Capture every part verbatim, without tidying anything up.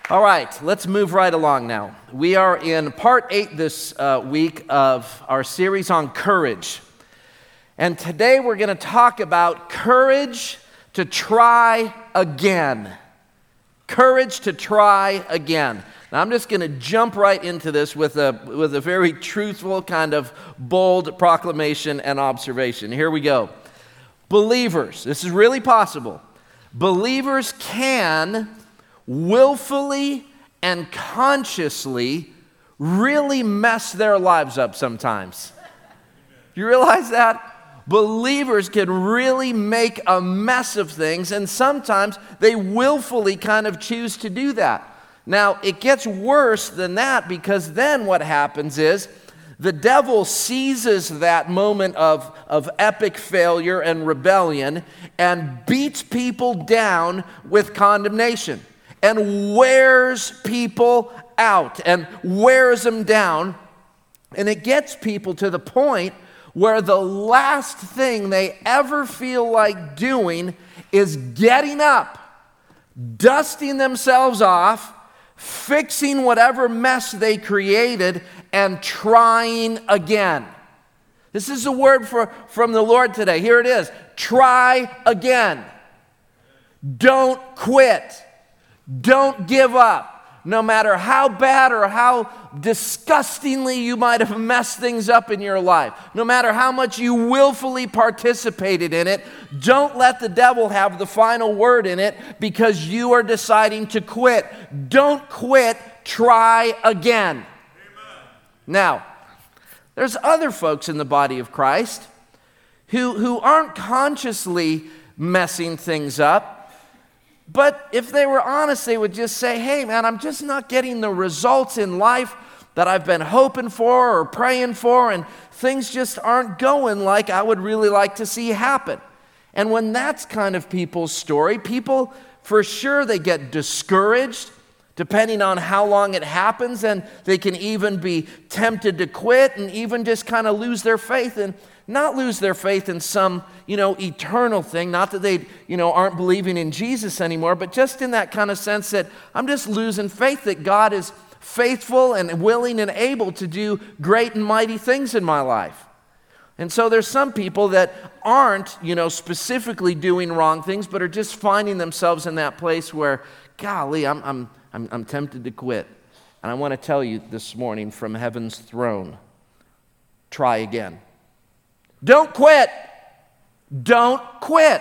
All right, let's move right along now. We are in part eight this uh, week of our series on courage. And today we're going to talk about courage to try again. Courage to try again. Now I'm just going to jump right into this with a, with a very truthful, kind of bold proclamation and observation. Here we go. Believers, this is really possible. Believers can willfully and consciously really mess their lives up sometimes. You realize that? Believers can really make a mess of things, and sometimes they willfully kind of choose to do that. Now, it gets worse than that, because then what happens is the devil seizes that moment of, of epic failure and rebellion and beats people down with condemnation and wears people out and wears them down. And it gets people to the point where the last thing they ever feel like doing is getting up, dusting themselves off, fixing whatever mess they created, and trying again. This is a word for, from the Lord today. Here it is. Try again. Don't quit. Don't give up. No matter how bad or how disgustingly you might have messed things up in your life, no matter how much you willfully participated in it, don't let the devil have the final word in it because you are deciding to quit. Don't quit. Try again. Amen. Now, there's other folks in the body of Christ who, who aren't consciously messing things up. But if they were honest, they would just say, hey, man, I'm just not getting the results in life that I've been hoping for or praying for, and things just aren't going like I would really like to see happen. And when that's kind of people's story, people, for sure, they get discouraged, depending on how long it happens, and they can even be tempted to quit and even just kind of lose their faith and not lose their faith in some, you know, eternal thing. Not that they, you know, aren't believing in Jesus anymore, but just in that kind of sense that I'm just losing faith that God is faithful and willing and able to do great and mighty things in my life. And so there's some people that aren't, you know, specifically doing wrong things, but are just finding themselves in that place where, golly, I'm, I'm, I'm, I'm tempted to quit. And I want to tell you this morning from heaven's throne, try again. Don't quit. Don't quit.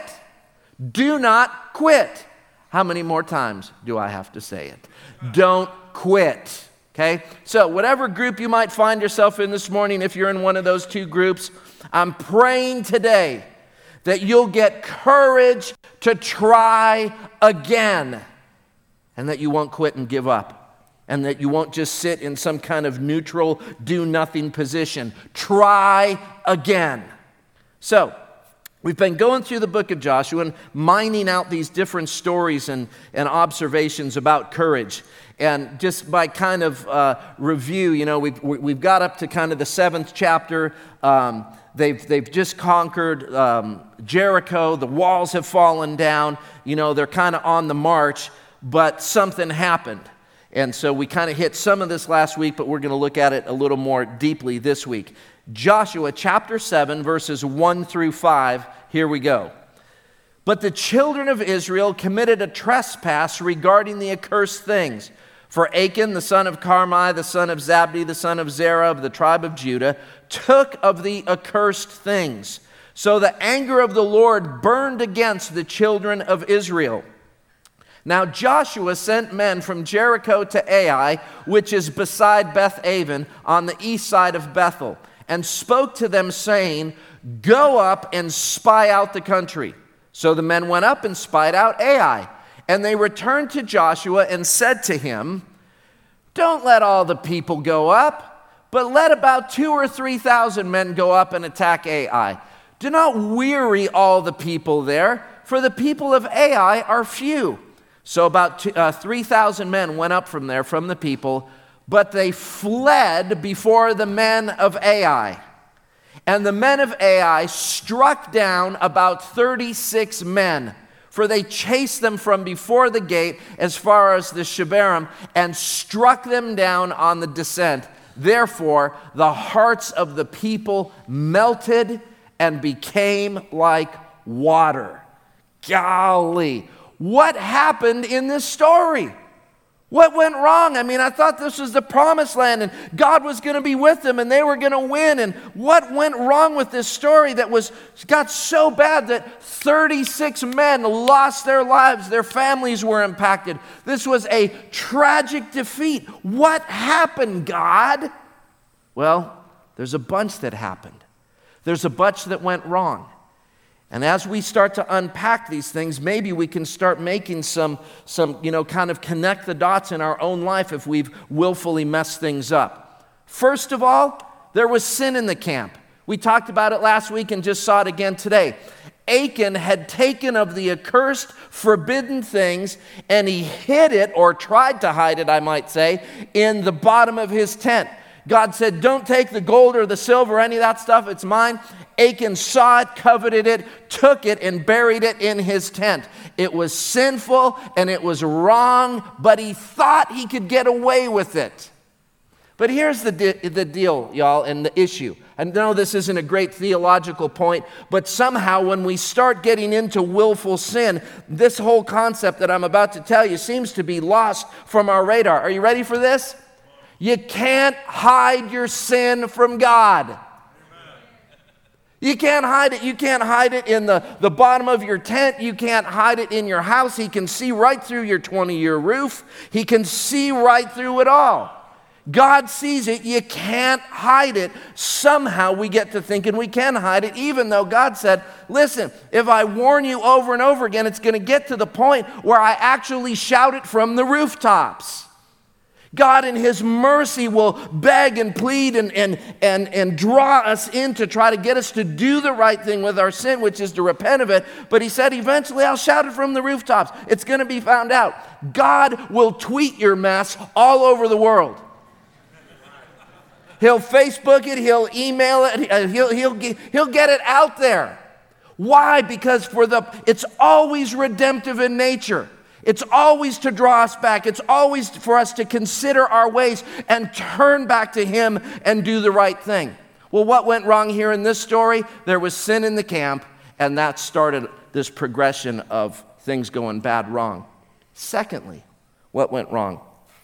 Do not quit. How many more times do I have to say it? Don't quit. Okay? So whatever group you might find yourself in this morning, if you're in one of those two groups, I'm praying today that you'll get courage to try again, and that you won't quit and give up, and that you won't just sit in some kind of neutral, do-nothing position. Try again. So, we've been going through the book of Joshua and mining out these different stories and, and observations about courage. And just by kind of uh, review, you know, we've, we've got up to kind of the seventh chapter. Um, they've, they've just conquered um, Jericho. The walls have fallen down. You know, they're kind of on the march, but something happened. And so we kind of hit some of this last week, but we're going to look at it a little more deeply this week. Joshua chapter seven, verses one through five, here we go. But the children of Israel committed a trespass regarding the accursed things. For Achan, the son of Carmi, the son of Zabdi, the son of Zerah of the tribe of Judah, took of the accursed things. So the anger of the Lord burned against the children of Israel. Now Joshua sent men from Jericho to Ai, which is beside Beth-aven, on the east side of Bethel, and spoke to them, saying, go up and spy out the country. So the men went up and spied out Ai. And they returned to Joshua and said to him, don't let all the people go up, but let about two or three thousand men go up and attack Ai. Do not weary all the people there, for the people of Ai are few. So about two, uh, three thousand men went up from there, from the people, but they fled before the men of Ai. And the men of Ai struck down about thirty-six men For they chased them from before the gate as far as the Shebarim and struck them down on the descent. Therefore, the hearts of the people melted and became like water. Golly, what happened in this story? What went wrong? I mean, I thought this was the promised land and God was going to be with them and they were going to win. And what went wrong with this story that was got so bad that thirty-six men lost their lives, their families were impacted. This was a tragic defeat. What happened, God? Well, there's a bunch that happened. There's a bunch that went wrong. And as we start to unpack these things, maybe we can start making some, some, you know, kind of connect the dots in our own life if we've willfully messed things up. First of all, there was sin in the camp. We talked about it last week and just saw it again today. Achan had taken of the accursed, forbidden things, and he hid it, or tried to hide it, I might say, in the bottom of his tent. God said, don't take the gold or the silver or any of that stuff, it's mine. Achan saw it, coveted it, took it, and buried it in his tent. It was sinful and it was wrong, but he thought he could get away with it. But here's the, de- the deal, y'all, and the issue. I know this isn't a great theological point, but somehow when we start getting into willful sin, this whole concept that I'm about to tell you seems to be lost from our radar. Are you ready for this? You can't hide your sin from God. You can't hide it. You can't hide it in the, the bottom of your tent. You can't hide it in your house. He can see right through your twenty-year roof. He can see right through it all. God sees it. You can't hide it. Somehow we get to thinking we can hide it, even though God said, listen, if I warn you over and over again, it's going to get to the point where I actually shout it from the rooftops. God in his mercy will beg and plead and, and, and, and draw us in to try to get us to do the right thing with our sin, which is to repent of it. But he said, eventually I'll shout it from the rooftops. It's going to be found out. God will tweet your mess all over the world. He'll Facebook it, he'll email it, he'll, he'll, he'll get it out there. Why? Because for the it's always redemptive in nature. It's always to draw us back. It's always for us to consider our ways and turn back to him and do the right thing. Well, what went wrong here in this story? There was sin in the camp, and that started this progression of things going bad, wrong. Secondly, what went wrong?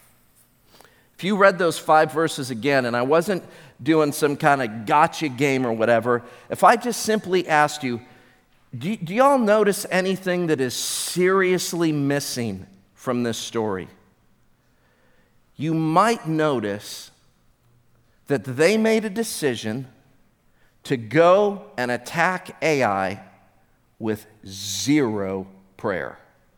If you read those five verses again, and I wasn't doing some kind of gotcha game or whatever, if I just simply asked you, Do, do y'all notice anything that is seriously missing from this story? You might notice that they made a decision to go and attack Ai with zero prayer.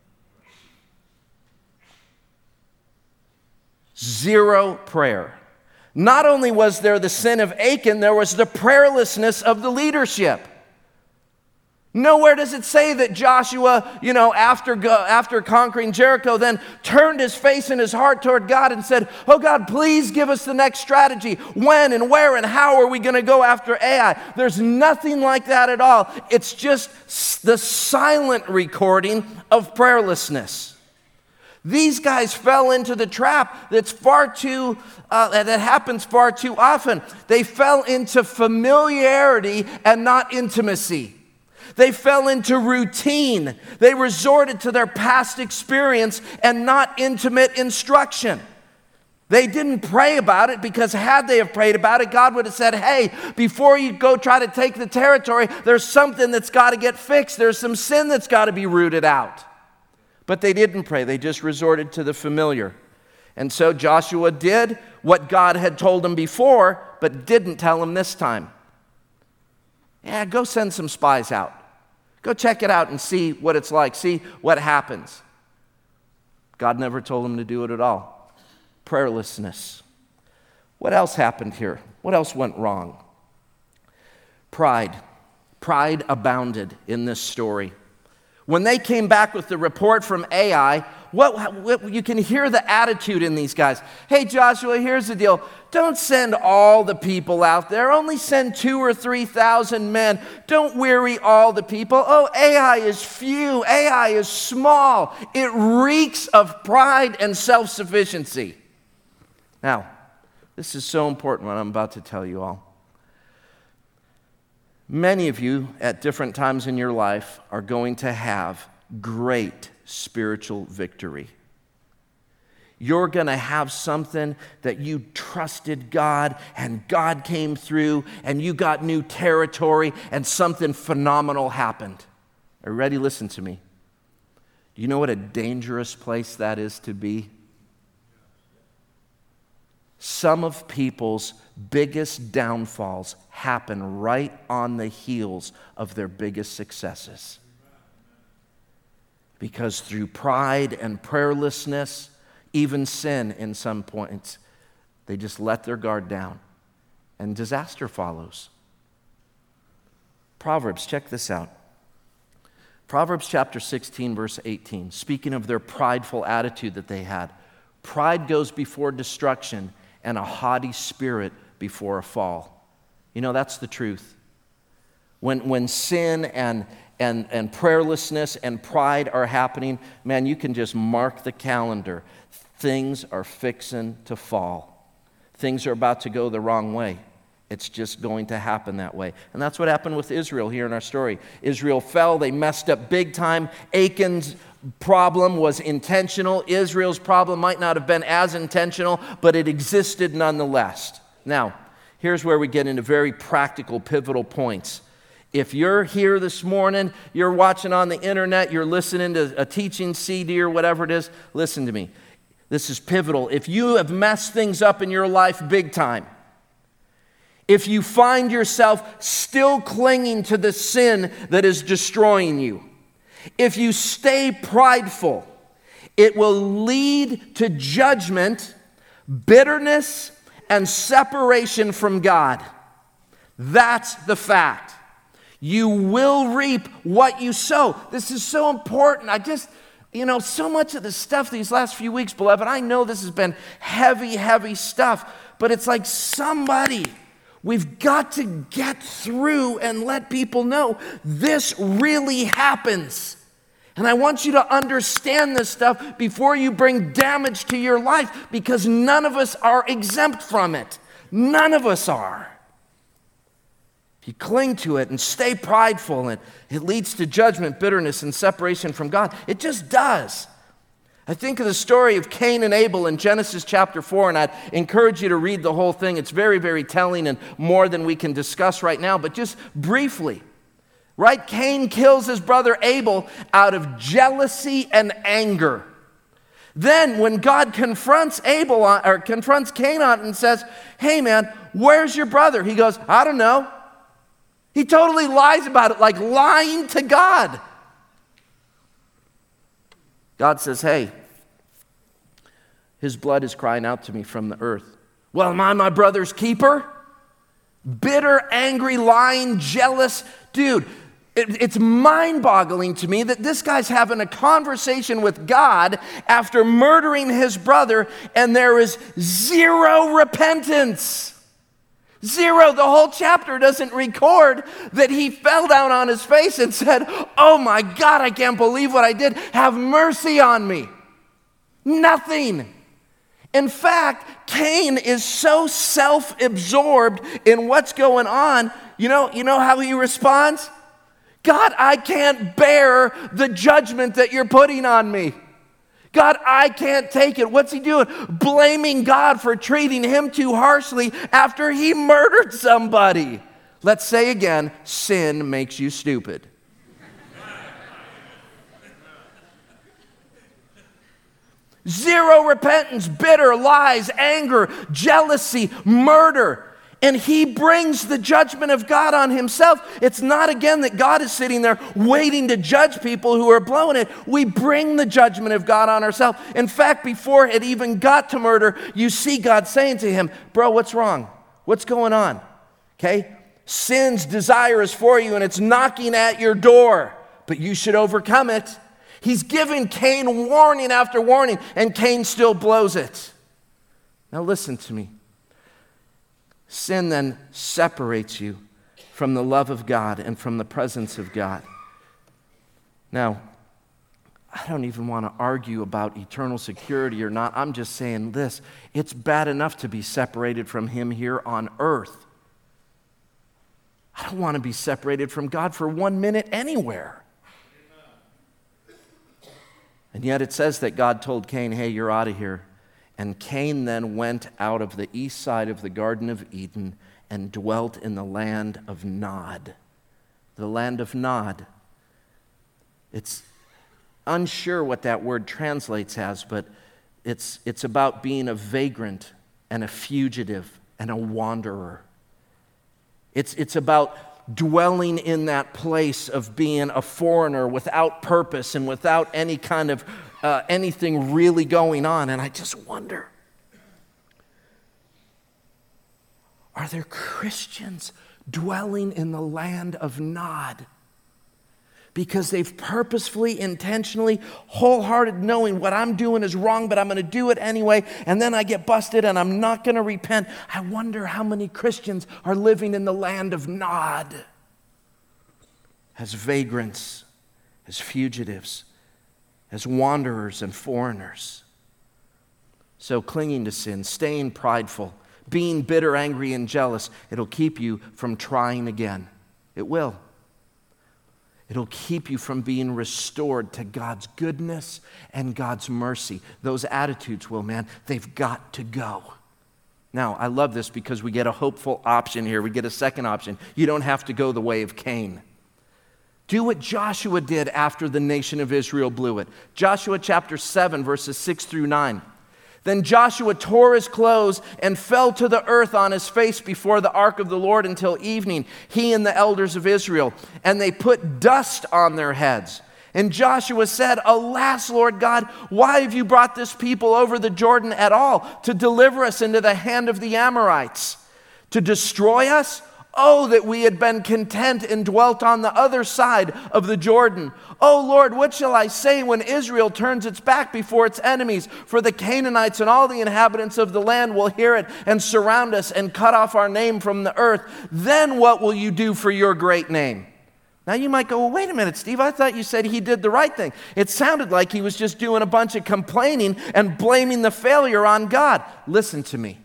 Zero prayer. Not only was there the sin of Achan, there was the prayerlessness of the leadership. Nowhere does it say that Joshua, you know, after, after conquering Jericho, then turned his face and his heart toward God and said, oh God, please give us the next strategy. When and where and how are we going to go after Ai? There's nothing like that at all. It's just the silent recording of prayerlessness. These guys fell into the trap that's far too, uh, that happens far too often. They fell into familiarity and not intimacy. They fell into routine. They resorted to their past experience and not intimate instruction. They didn't pray about it because had they have prayed about it, God would have said, hey, before you go try to take the territory, there's something that's got to get fixed. There's some sin that's got to be rooted out. But they didn't pray. They just resorted to the familiar. And so Joshua did what God had told him before, but didn't tell him this time. Yeah, go send some spies out. Go check it out and see what it's like. See what happens. God never told him to do it at all. Prayerlessness. What else happened here? What else went wrong? Pride. Pride abounded in this story. When they came back with the report from Ai, what, what you can hear the attitude in these guys. Hey, Joshua, here's the deal. Don't send all the people out there. Only send two or three thousand men. Don't weary all the people. Oh, Ai is few. Ai is small. It reeks of pride and self-sufficiency. Now, this is so important what I'm about to tell you all. Many of you at different times in your life are going to have great spiritual victory. You're going to have something that you trusted God and God came through and you got new territory and something phenomenal happened. Are you ready? Listen to me. Do you know what a dangerous place that is to be? Some of people's biggest downfalls happen right on the heels of their biggest successes. Because through pride and prayerlessness, even sin in some points, they just let their guard down and disaster follows. Proverbs, check this out. Proverbs chapter sixteen, verse eighteen, speaking of their prideful attitude that they had. Pride goes before destruction, and a haughty spirit before a fall. You know, that's the truth. When, when sin and, and, and prayerlessness and pride are happening, man, you can just mark the calendar. Things are fixing to fall. Things are about to go the wrong way. It's just going to happen that way. And that's what happened with Israel here in our story. Israel fell. They messed up big time. Achan's problem was intentional. Israel's problem might not have been as intentional, but it existed nonetheless. Now, here's where we get into very practical, pivotal points. If you're here this morning, you're watching on the internet, you're listening to a teaching C D or whatever it is, listen to me. This is pivotal. If you have messed things up in your life big time, if you find yourself still clinging to the sin that is destroying you, if you stay prideful, it will lead to judgment, bitterness, and separation from God. That's the fact. You will reap what you sow. This is so important. I just, you know, so much of the stuff these last few weeks, beloved, I know this has been heavy, heavy stuff, but it's like somebody, we've got to get through and let people know this really happens. And I want you to understand this stuff before you bring damage to your life, because none of us are exempt from it. None of us are. If you cling to it and stay prideful, and it leads to judgment, bitterness, and separation from God. It just does. I think of the story of Cain and Abel in Genesis chapter four, and I'd encourage you to read the whole thing. It's very, very telling and more than we can discuss right now, but just briefly. Right? Cain kills his brother Abel out of jealousy and anger. Then when God confronts Abel on, or confronts Cain on it and says, "Hey man, where's your brother?" He goes, "I don't know." He totally lies about it, like lying to God. God says, "Hey, his blood is crying out to me from the earth." Well, am I my brother's keeper? Bitter, angry, lying, jealous. Dude, it, it's mind-boggling to me that this guy's having a conversation with God after murdering his brother, and there is zero repentance. Zero. The whole chapter doesn't record that he fell down on his face and said, "Oh my God, I can't believe what I did. Have mercy on me." Nothing. In fact, Cain is so self-absorbed in what's going on. You know, you know how he responds? "God, I can't bear the judgment that you're putting on me. God, I can't take it." What's he doing? Blaming God for treating him too harshly after he murdered somebody. Let's say again, sin makes you stupid. Zero repentance, bitter, lies, anger, jealousy, murder. And he brings the judgment of God on himself. It's not, again, that God is sitting there waiting to judge people who are blowing it. We bring the judgment of God on ourselves. In fact, before it even got to murder, you see God saying to him, "Bro, what's wrong? What's going on?" Okay? Sin's desire is for you, and it's knocking at your door, but you should overcome it. He's giving Cain warning after warning, and Cain still blows it. Now listen to me. Sin then separates you from the love of God and from the presence of God. Now, I don't even want to argue about eternal security or not. I'm just saying this. It's bad enough to be separated from Him here on earth. I don't want to be separated from God for one minute anywhere. And yet it says that God told Cain, hey, you're out of here. And Cain then went out of the east side of the Garden of Eden and dwelt in the land of Nod. The land of Nod. It's unsure what that word translates as, but it's, it's about being a vagrant and a fugitive and a wanderer. It's, it's about dwelling in that place of being a foreigner without purpose and without any kind of uh, anything really going on. And I just wonder, are there Christians dwelling in the land of Nod? Because they've purposefully, intentionally, wholehearted knowing what I'm doing is wrong, but I'm going to do it anyway, and then I get busted and I'm not going to repent. I wonder how many Christians are living in the land of Nod as vagrants, as fugitives, as wanderers and foreigners. So clinging to sin, staying prideful, being bitter, angry, and jealous, it'll keep you from trying again. It will. It'll keep you from being restored to God's goodness and God's mercy. Those attitudes will, man, they've got to go. Now, I love this because we get a hopeful option here. We get a second option. You don't have to go the way of Cain. Do what Joshua did after the nation of Israel blew it. Joshua chapter seven, verses six through nine. Then Joshua tore his clothes and fell to the earth on his face before the ark of the Lord until evening, he and the elders of Israel. And they put dust on their heads. And Joshua said, Alas, Lord God, why have you brought this people over the Jordan at all to deliver us into the hand of the Amorites? To destroy us? Oh, that we had been content and dwelt on the other side of the Jordan. Oh, Lord, what shall I say when Israel turns its back before its enemies? For the Canaanites and all the inhabitants of the land will hear it and surround us and cut off our name from the earth. Then what will you do for your great name? Now you might go, well, wait a minute, Steve, I thought you said he did the right thing. It sounded like he was just doing a bunch of complaining and blaming the failure on God. Listen to me.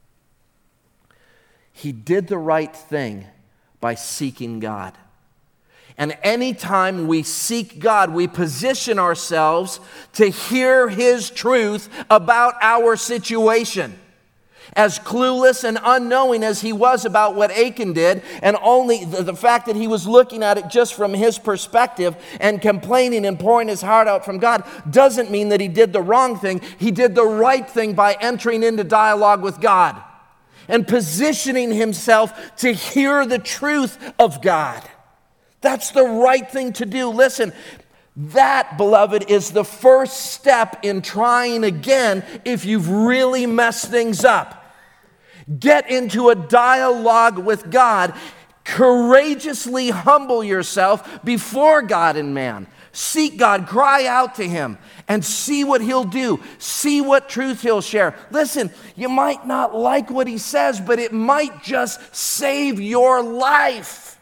He did the right thing by seeking God. And anytime we seek God, we position ourselves to hear His truth about our situation. As clueless and unknowing as he was about what Achan did, and only the, the fact that he was looking at it just from his perspective and complaining and pouring his heart out from God doesn't mean that he did the wrong thing. He did the right thing by entering into dialogue with God and positioning himself to hear the truth of God. That's the right thing to do. Listen, that, beloved, is the first step in trying again if you've really messed things up. Get into a dialogue with God. Courageously humble yourself before God and man. Seek God, cry out to Him, and see what He'll do. See what truth He'll share. Listen, you might not like what He says, but it might just save your life.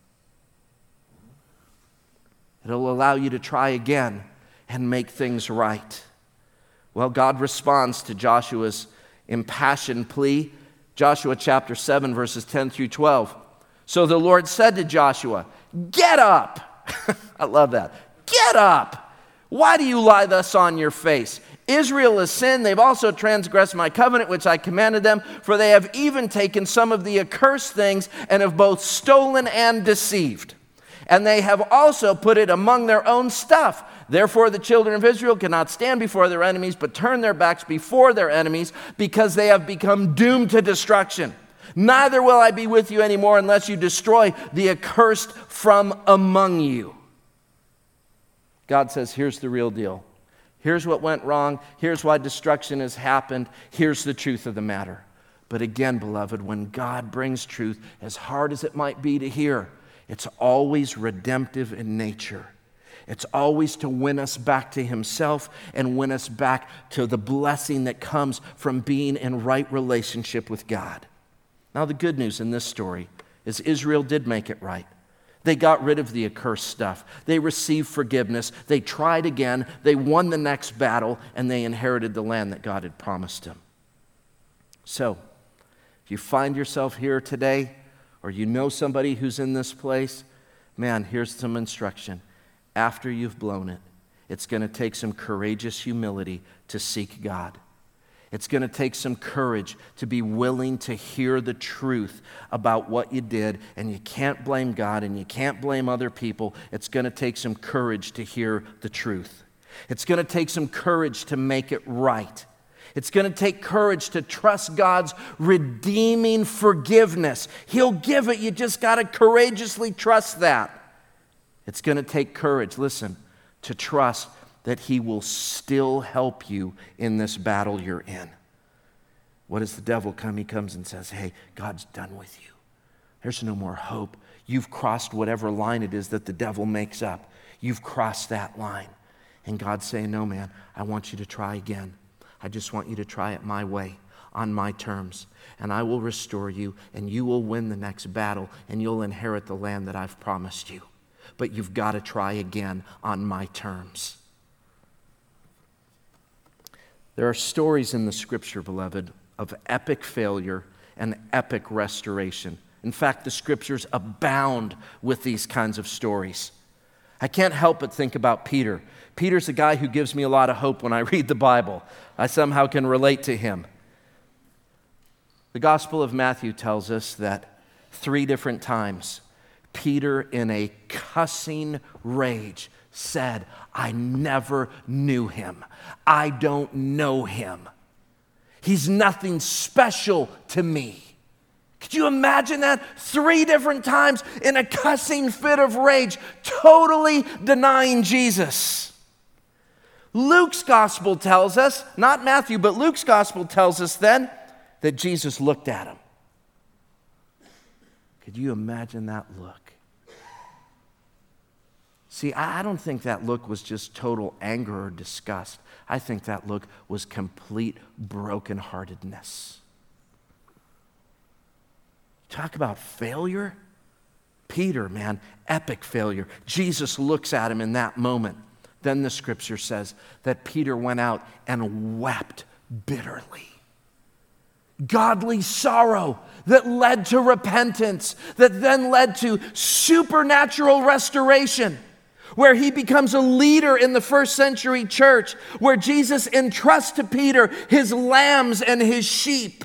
It'll allow you to try again and make things right. Well, God responds to Joshua's impassioned plea. Joshua chapter seven, verses ten through twelve. So the Lord said to Joshua, "Get up." I love that. Get up. Why do you lie thus on your face? Israel has sinned. They've also transgressed my covenant, which I commanded them, for they have even taken some of the accursed things and have both stolen and deceived. And they have also put it among their own stuff. Therefore, the children of Israel cannot stand before their enemies, but turn their backs before their enemies, because they have become doomed to destruction. Neither will I be with you anymore unless you destroy the accursed from among you. God says, here's the real deal. Here's what went wrong. Here's why destruction has happened. Here's the truth of the matter. But again, beloved, when God brings truth, as hard as it might be to hear, it's always redemptive in nature. It's always to win us back to himself and win us back to the blessing that comes from being in right relationship with God. Now, the good news in this story is Israel did make it right. They got rid of the accursed stuff. They received forgiveness. They tried again. They won the next battle, and they inherited the land that God had promised them. So, if you find yourself here today, or you know somebody who's in this place, man, here's some instruction. After you've blown it, it's going to take some courageous humility to seek God. It's going to take some courage to be willing to hear the truth about what you did, and you can't blame God and you can't blame other people. It's going to take some courage to hear the truth. It's going to take some courage to make it right. It's going to take courage to trust God's redeeming forgiveness. He'll give it. You just got to courageously trust that. It's going to take courage, listen, to trust that he will still help you in this battle you're in. What does the devil come? He comes and says, hey, God's done with you. There's no more hope. You've crossed whatever line it is that the devil makes up. You've crossed that line. And God's saying, no, man, I want you to try again. I just want you to try it my way, on my terms. And I will restore you, and you will win the next battle, and you'll inherit the land that I've promised you. But you've got to try again on my terms. There are stories in the scripture, beloved, of epic failure and epic restoration. In fact, the scriptures abound with these kinds of stories. I can't help but think about Peter. Peter's a guy who gives me a lot of hope when I read the Bible. I somehow can relate to him. The Gospel of Matthew tells us that three different times, Peter, in a cussing rage, said, I never knew him. I don't know him. He's nothing special to me. Could you imagine that? Three different times in a cussing fit of rage, totally denying Jesus. Luke's gospel tells us, not Matthew, but Luke's gospel tells us then that Jesus looked at him. Could you imagine that look? See, I don't think that look was just total anger or disgust. I think that look was complete brokenheartedness. Talk about failure. Peter, man, epic failure. Jesus looks at him in that moment. Then the scripture says that Peter went out and wept bitterly. Godly sorrow that led to repentance, that then led to supernatural restoration, where he becomes a leader in the first century church, where Jesus entrusts to Peter his lambs and his sheep.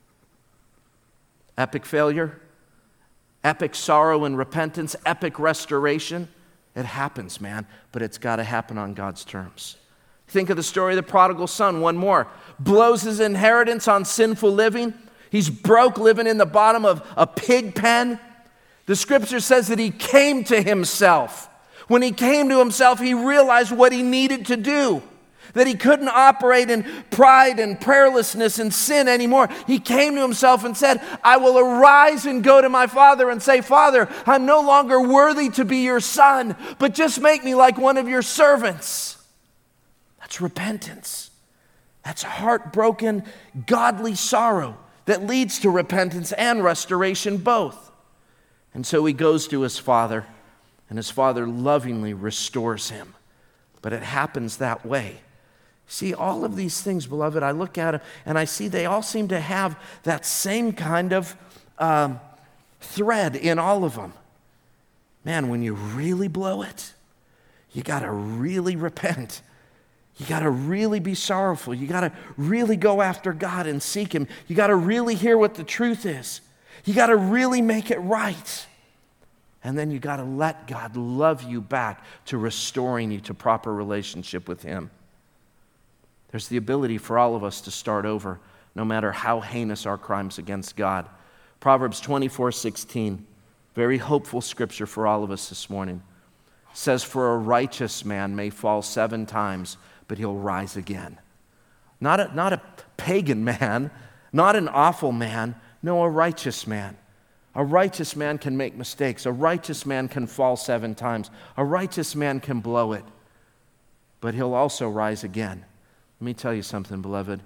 Epic failure, epic sorrow and repentance, epic restoration. It happens, man, but it's got to happen on God's terms. Think of the story of the prodigal son, one more. Blows his inheritance on sinful living. He's broke, living in the bottom of a pig pen. The scripture says that he came to himself. When he came to himself, he realized what he needed to do. That he couldn't operate in pride and prayerlessness and sin anymore. He came to himself and said, I will arise and go to my father and say, Father, I'm no longer worthy to be your son, but just make me like one of your servants. That's repentance. That's heartbroken, godly sorrow that leads to repentance and restoration both. And so he goes to his father, and his father lovingly restores him. But it happens that way. See, all of these things, beloved, I look at them and I see they all seem to have that same kind of um, thread in all of them. Man, when you really blow it, you got to really repent. You got to really be sorrowful. You got to really go after God and seek him. You got to really hear what the truth is. You got to really make it right. And then you got to let God love you back to restoring you to proper relationship with him. There's the ability for all of us to start over, no matter how heinous our crimes against God. Proverbs twenty-four sixteen, very hopeful scripture for all of us this morning, says, for a righteous man may fall seven times, but he'll rise again. Not a, not a pagan man, not an awful man, no, a righteous man. A righteous man can make mistakes. A righteous man can fall seven times. A righteous man can blow it. But he'll also rise again. Let me tell you something, beloved.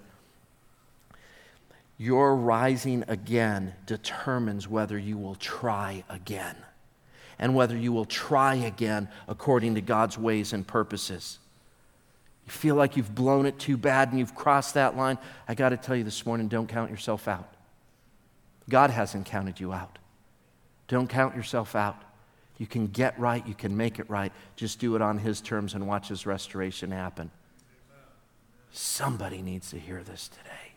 Your rising again determines whether you will try again, and whether you will try again according to God's ways and purposes. You feel like you've blown it too bad and you've crossed that line. I got to tell you this morning, don't count yourself out. God hasn't counted you out. Don't count yourself out. You can get right. You can make it right. Just do it on His terms and watch His restoration happen. Somebody needs to hear this today.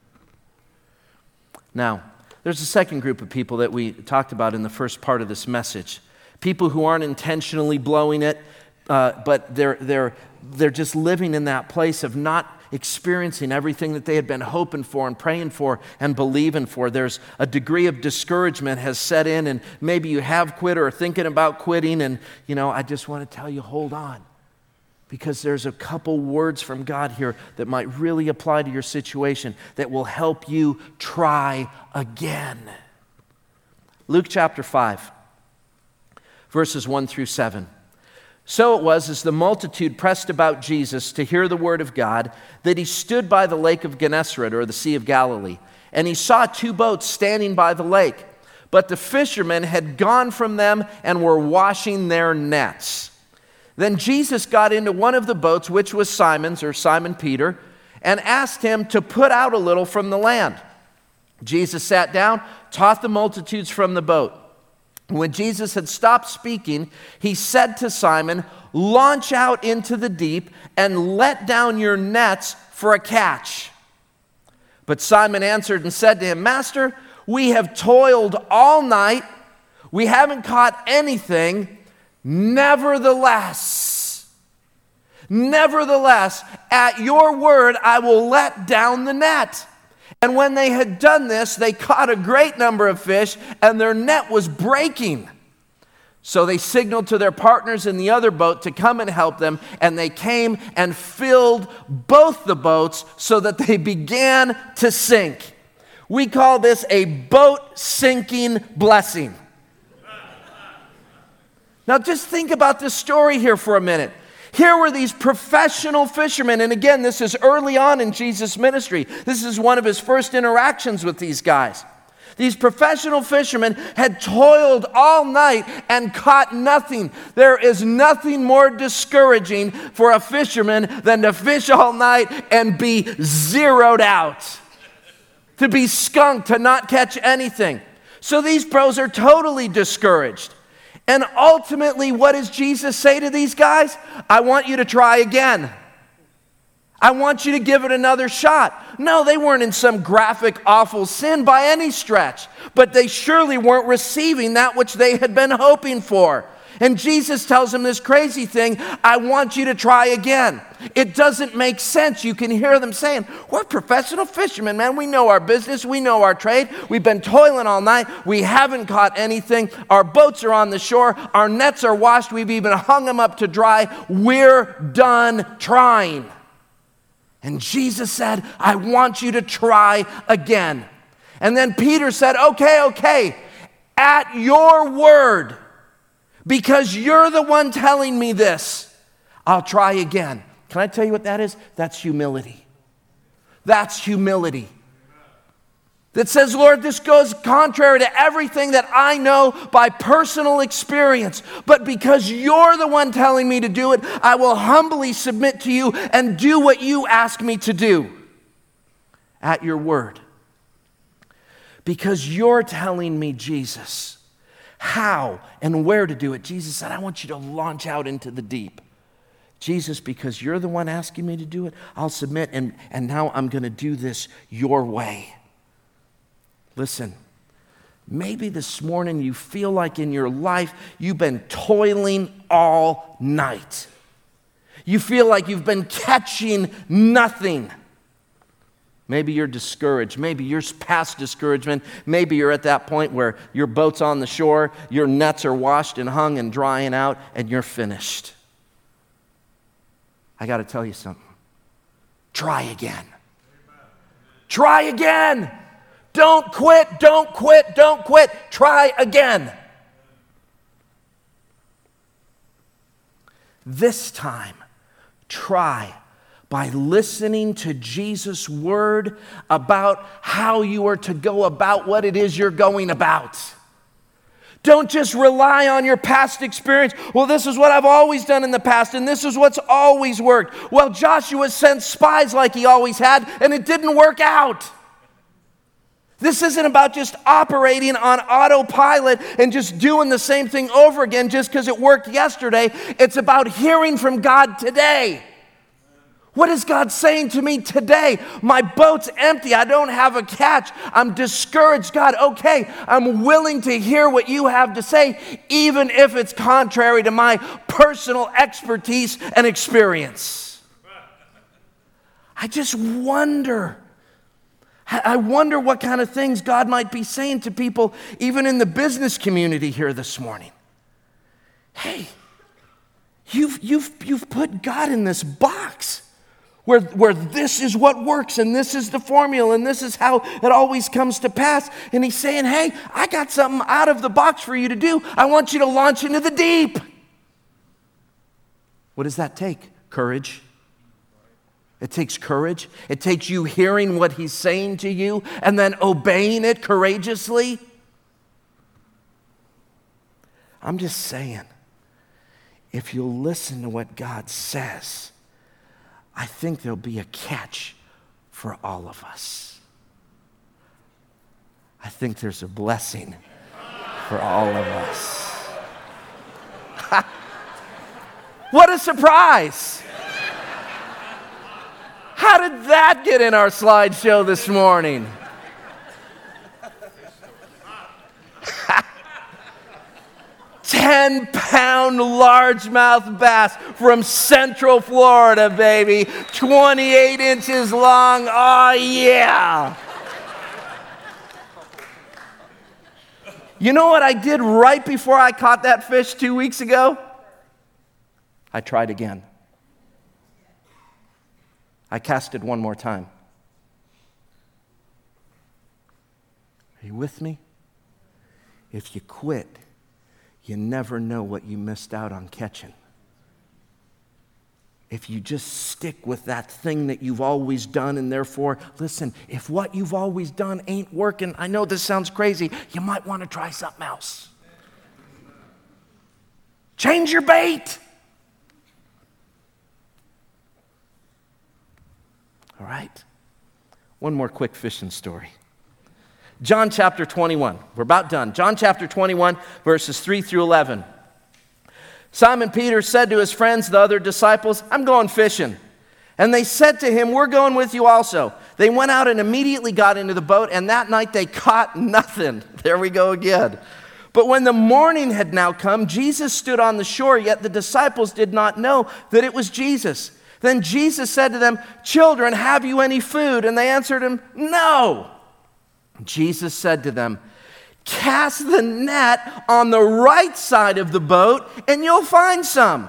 Now, there's a second group of people that we talked about in the first part of this message. People who aren't intentionally blowing it, uh, but they're, they're, they're just living in that place of not experiencing everything that they had been hoping for and praying for and believing for. There's a degree of discouragement has set in, and maybe you have quit or are thinking about quitting, and you know, I just want to tell you, hold on, because there's a couple words from God here that might really apply to your situation that will help you try again. Luke chapter five, verses one through seven. So it was, as the multitude pressed about Jesus to hear the word of God, that he stood by the lake of Gennesaret, or the Sea of Galilee, and he saw two boats standing by the lake. But the fishermen had gone from them and were washing their nets. Then Jesus got into one of the boats, which was Simon's, or Simon Peter, and asked him to put out a little from the land. Jesus sat down, taught the multitudes from the boat. When Jesus had stopped speaking, he said to Simon, "Launch out into the deep and let down your nets for a catch." But Simon answered and said to him, "Master, we have toiled all night. We haven't caught anything. Nevertheless, nevertheless, at your word, I will let down the net." And when they had done this, they caught a great number of fish, and their net was breaking. So they signaled to their partners in the other boat to come and help them, and they came and filled both the boats so that they began to sink. We call this a boat sinking blessing. Now just think about this story here for a minute. Here were these professional fishermen, and again, this is early on in Jesus' ministry. This is one of his first interactions with these guys. These professional fishermen had toiled all night and caught nothing. There is nothing more discouraging for a fisherman than to fish all night and be zeroed out, to be skunked, to not catch anything. So these pros are totally discouraged. And ultimately, what does Jesus say to these guys? I want you to try again. I want you to give it another shot. No, they weren't in some graphic, awful sin by any stretch, but they surely weren't receiving that which they had been hoping for. And Jesus tells them this crazy thing, I want you to try again. It doesn't make sense. You can hear them saying, we're professional fishermen, man. We know our business. We know our trade. We've been toiling all night. We haven't caught anything. Our boats are on the shore. Our nets are washed. We've even hung them up to dry. We're done trying. And Jesus said, I want you to try again. And then Peter said, okay, okay, at your word, because you're the one telling me this, I'll try again. Can I tell you what that is? That's humility. That's humility. That says, Lord, this goes contrary to everything that I know by personal experience. But because you're the one telling me to do it, I will humbly submit to you and do what you ask me to do at your word. Because you're telling me, Jesus, how and where to do it. Jesus said, I want you to launch out into the deep. Jesus, because you're the one asking me to do it, I'll submit, and, and now I'm going to do this your way. Listen, maybe this morning you feel like in your life you've been toiling all night. You feel like you've been catching nothing. Maybe you're discouraged. Maybe you're past discouragement. Maybe you're at that point where your boat's on the shore, your nets are washed and hung and drying out, and you're finished. I got to tell you something. Try again. Try again. Don't quit, don't quit, don't quit. Try again. This time, try by listening to Jesus' word about how you are to go about what it is you're going about. Don't just rely on your past experience. Well, this is what I've always done in the past, and this is what's always worked. Well, Joshua sent spies like he always had, and it didn't work out. This isn't about just operating on autopilot and just doing the same thing over again just because it worked yesterday. It's about hearing from God today. What is God saying to me today? My boat's empty. I don't have a catch. I'm discouraged. God, okay, I'm willing to hear what you have to say, even if it's contrary to my personal expertise and experience. I just wonder. I wonder what kind of things God might be saying to people, even in the business community here this morning. Hey, you've, you've, you've put God in this box where, where this is what works and this is the formula and this is how it always comes to pass. And he's saying, hey, I got something out of the box for you to do. I want you to launch into the deep. What does that take? Courage. It takes courage. It takes you hearing what he's saying to you and then obeying it courageously. I'm just saying, if you'll listen to what God says, I think there'll be a catch for all of us. I think there's a blessing for all of us. What a surprise! How did that get in our slideshow this morning? ten-pound largemouth bass from Central Florida, baby. twenty-eight inches long. Oh, yeah. You know what I did right before I caught that fish two weeks ago? I tried again. I cast it one more time. Are you with me? If you quit, you never know what you missed out on catching. If you just stick with that thing that you've always done, and therefore, listen, if what you've always done ain't working, I know this sounds crazy, you might want to try something else. Change your bait. All right? One more quick fishing story. John chapter twenty-one. We're about done. John chapter twenty-one, verses three through eleven. Simon Peter said to his friends, the other disciples, I'm going fishing. And they said to him, we're going with you also. They went out and immediately got into the boat, and that night they caught nothing. There we go again. But when the morning had now come, Jesus stood on the shore, yet the disciples did not know that it was Jesus. Then Jesus said to them, children, have you any food? And they answered him, no. Jesus said to them, cast the net on the right side of the boat and you'll find some.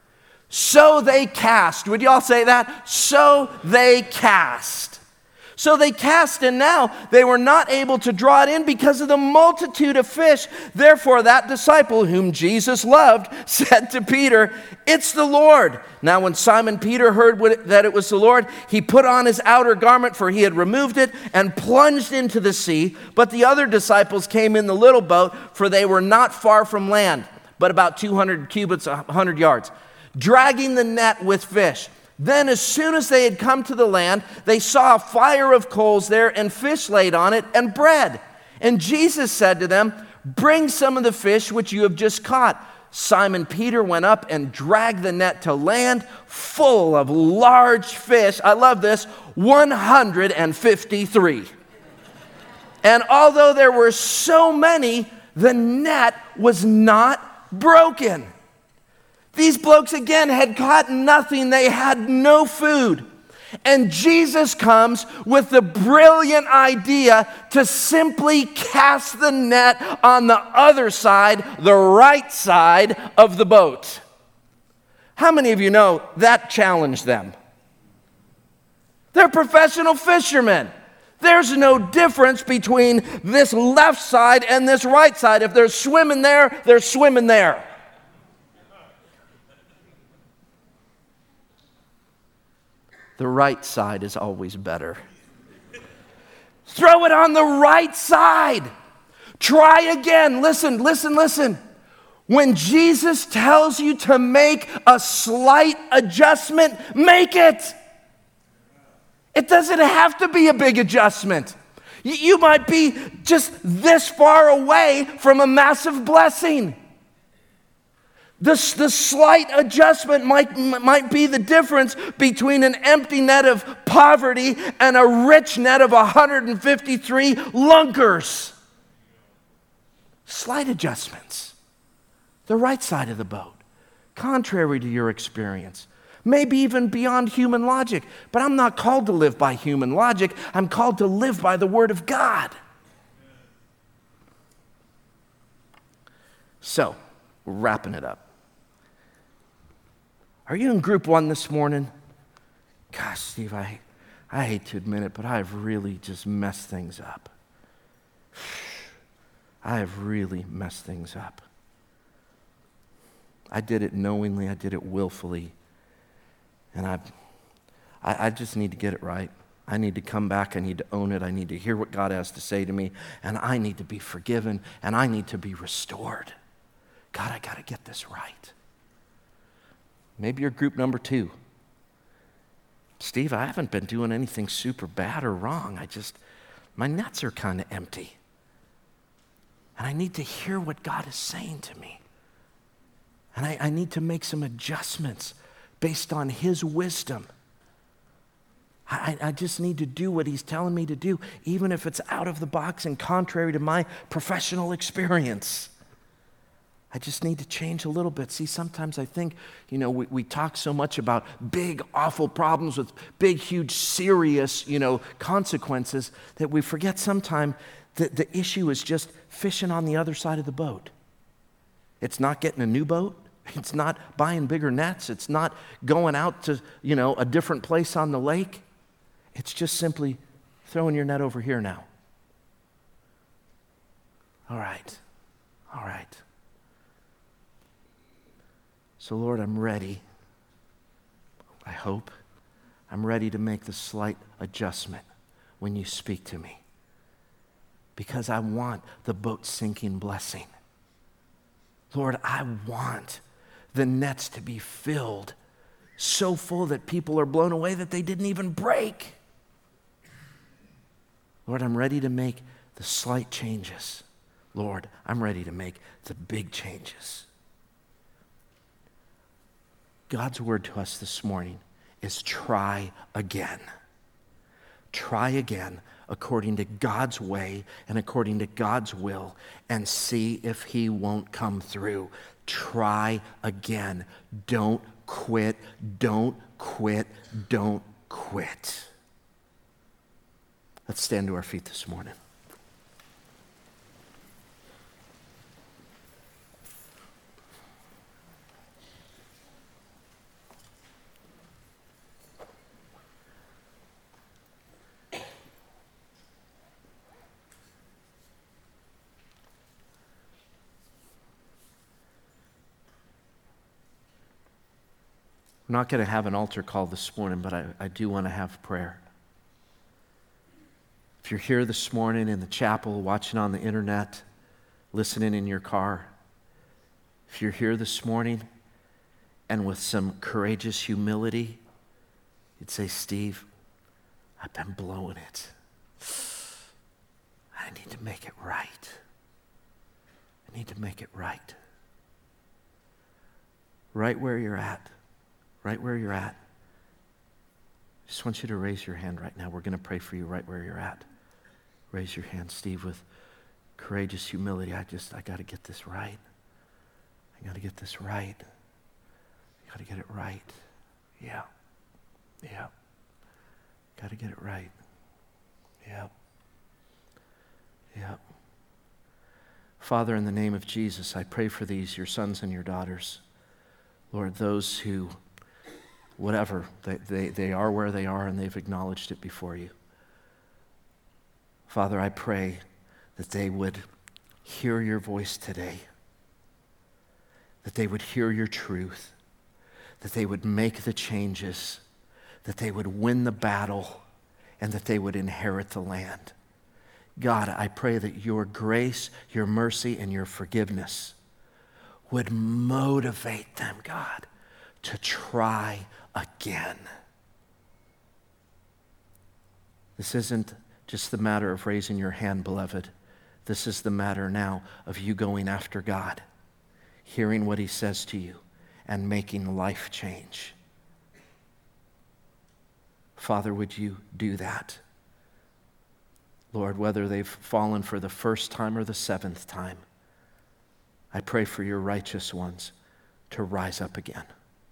So they cast. Would y'all say that? So they cast. So they cast, and now they were not able to draw it in because of the multitude of fish. Therefore, that disciple whom Jesus loved said to Peter, it's the Lord. Now, when Simon Peter heard what, that it was the Lord, he put on his outer garment, for he had removed it, and plunged into the sea. But the other disciples came in the little boat, for they were not far from land, but about two hundred cubits, one hundred yards, dragging the net with fish. Then as soon as they had come to the land, they saw a fire of coals there and fish laid on it and bread. And Jesus said to them, bring some of the fish which you have just caught. Simon Peter went up and dragged the net to land full of large fish. I love this, one hundred fifty-three. And although there were so many, the net was not broken. These blokes, again, had caught nothing. They had no food. And Jesus comes with the brilliant idea to simply cast the net on the other side, the right side of the boat. How many of you know that challenged them? They're professional fishermen. There's no difference between this left side and this right side. If they're swimming there, they're swimming there. The right side is always better. Throw it on the right side. Try again. Listen, listen, listen. When Jesus tells you to make a slight adjustment, make it. It doesn't have to be a big adjustment. You might be just this far away from a massive blessing. The, the slight adjustment might, might be the difference between an empty net of poverty and a rich net of one hundred fifty-three lunkers. Slight adjustments. The right side of the boat, contrary to your experience. Maybe even beyond human logic. But I'm not called to live by human logic. I'm called to live by the Word of God. So, we're wrapping it up. Are you in group one this morning? Gosh, Steve, I, I hate to admit it, but I've really just messed things up. I have really messed things up. I did it knowingly, I did it willfully, and I, I, I just need to get it right. I need to come back, I need to own it, I need to hear what God has to say to me, and I need to be forgiven, and I need to be restored. God, I got to get this right. Maybe you're group number two. Steve, I haven't been doing anything super bad or wrong. I just, my nets are kind of empty. And I need to hear what God is saying to me. And I, I need to make some adjustments based on His wisdom. I, I just need to do what He's telling me to do, even if it's out of the box and contrary to my professional experience. I just need to change a little bit. See, sometimes I think, you know, we, we talk so much about big, awful problems with big, huge, serious, you know, consequences that we forget sometimes that the issue is just fishing on the other side of the boat. It's not getting a new boat. It's not buying bigger nets. It's not going out to, you know, a different place on the lake. It's just simply throwing your net over here now. All right. All right. So, Lord, I'm ready. I hope. I'm ready to make the slight adjustment when you speak to me. Because I want the boat sinking blessing. Lord, I want the nets to be filled so full that people are blown away that they didn't even break. Lord, I'm ready to make the slight changes. Lord, I'm ready to make the big changes. God's word to us this morning is try again. Try again according to God's way and according to God's will and see if He won't come through. Try again. Don't quit. Don't quit. Don't quit. Let's stand to our feet this morning. We're not going to have an altar call this morning, but I, I do want to have prayer. If you're here this morning in the chapel, watching on the internet, listening in your car, if you're here this morning and with some courageous humility, you'd say, Steve, I've been blowing it. I need to make it right. I need to make it right. Right where you're at. Right where you're at. I just want you to raise your hand right now. We're going to pray for you right where you're at. Raise your hand, Steve, with courageous humility. I just, I got to get this right. I got to get this right. I got to get it right. Yeah. Yeah. Got to get it right. Yeah. Yeah. Father, in the name of Jesus, I pray for these, your sons and your daughters. Lord, those who whatever, they, they, they are where they are and they've acknowledged it before you. Father, I pray that they would hear your voice today, that they would hear your truth, that they would make the changes, that they would win the battle, and that they would inherit the land. God, I pray that your grace, your mercy, and your forgiveness would motivate them, God, to try again. This isn't just the matter of raising your hand, beloved. This is the matter now of you going after God, hearing what he says to you, and making life change. Father, would you do that? Lord, whether they've fallen for the first time or the seventh time, I pray for your righteous ones to rise up again.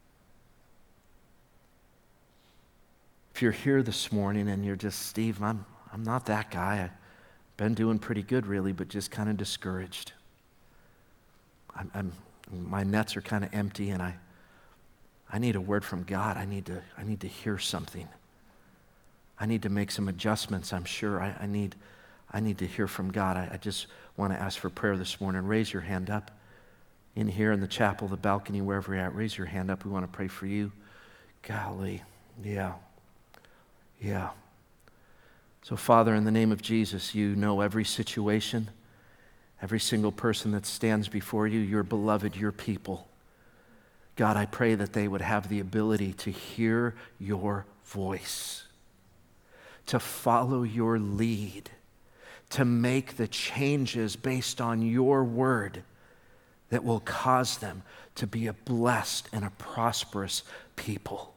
If you're here this morning and you're just, Steve, I'm, I'm not that guy. I've been doing pretty good, really, but just kind of discouraged. I'm, I'm, my nets are kind of empty, and I, I need a word from God. I need to, I need to hear something. I need to make some adjustments, I'm sure. I, I need I need to hear from God. I, I just want to ask for prayer this morning. Raise your hand up. In here, in the chapel, the balcony, wherever you're at, raise your hand up. We want to pray for you. Golly. Yeah. Yeah. So, Father, in the name of Jesus, you know every situation, every single person that stands before you, your beloved, your people. God, I pray that they would have the ability to hear your voice, to follow your lead, to make the changes based on your word that will cause them to be a blessed and a prosperous people.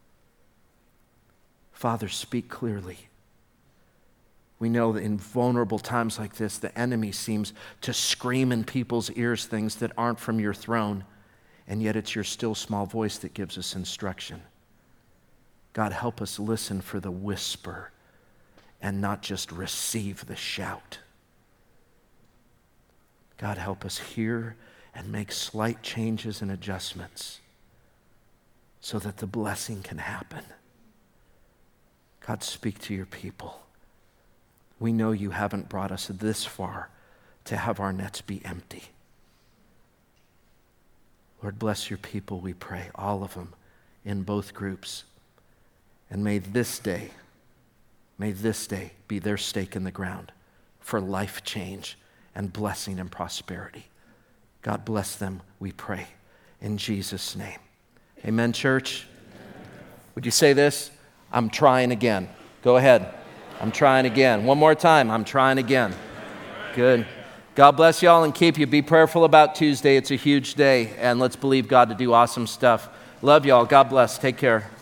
Father, speak clearly. We know that in vulnerable times like this, the enemy seems to scream in people's ears things that aren't from your throne, and yet it's your still small voice that gives us instruction. God, help us listen for the whisper and not just receive the shout. God, help us hear and make slight changes and adjustments so that the blessing can happen. God, speak to your people. We know you haven't brought us this far to have our nets be empty. Lord, bless your people, we pray, all of them in both groups. And may this day, may this day be their stake in the ground for life change and blessing and prosperity. God bless them, we pray, in Jesus' name. Amen, church? Would you say this? I'm trying again. Go ahead. I'm trying again. One more time. I'm trying again. Good. God bless y'all and keep you. Be prayerful about Tuesday. It's a huge day, and let's believe God to do awesome stuff. Love y'all. God bless. Take care.